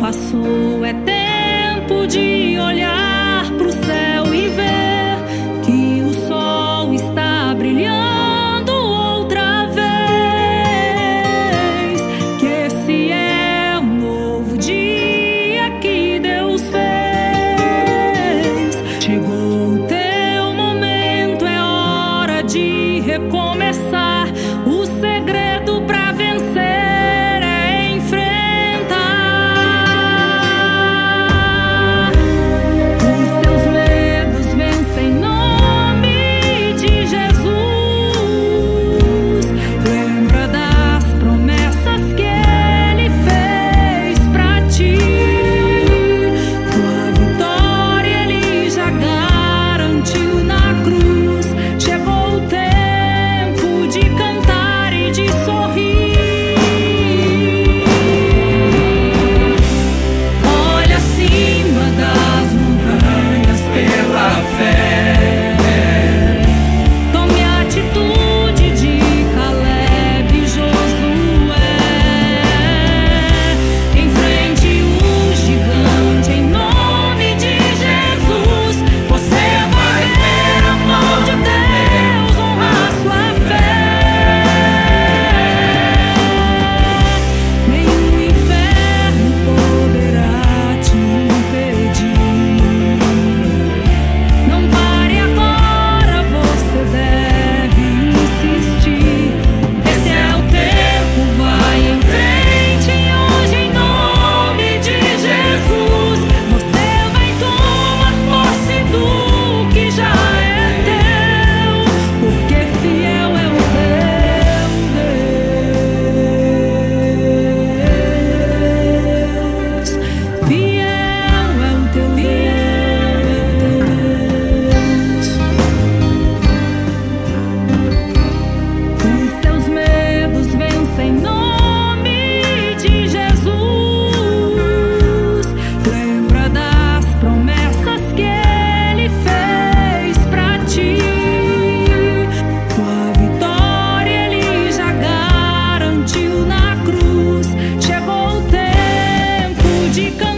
passou, é tempo de olhar pro céu e ver que o sol está brilhando outra vez, que esse é um novo dia que Deus fez. Chegou o teu momento, é hora de recomeçar. O segredo pra vencer é enfrentar. Os seus medos vencem em nome de Jesus. Lembra das promessas que Ele fez pra ti. Tua vitória Ele já garantiu na cruz. Chegou o tempo de cantar e de sorrir. Olha acima das montanhas pela fé. Tome a atitude de Caleb e Josué. Enfrente o gigante em nome de Jesus. Você vai ver a mão de Deus honrar sua fé. Nenhum inferno poderá te impedir. Não pare agora, você deve insistir. Esse é o tempo, vai em frente hoje em nome de Jesus. Você vai tomar posse do que já é teu, porque fiel é o teu Deus. Fiel é o teu Deus. Os seus medos vencem em nome de Jesus. Lembra das promessas que Ele fez pra ti. Tua vitória Ele já garantiu na cruz. Chegou o tempo de cantar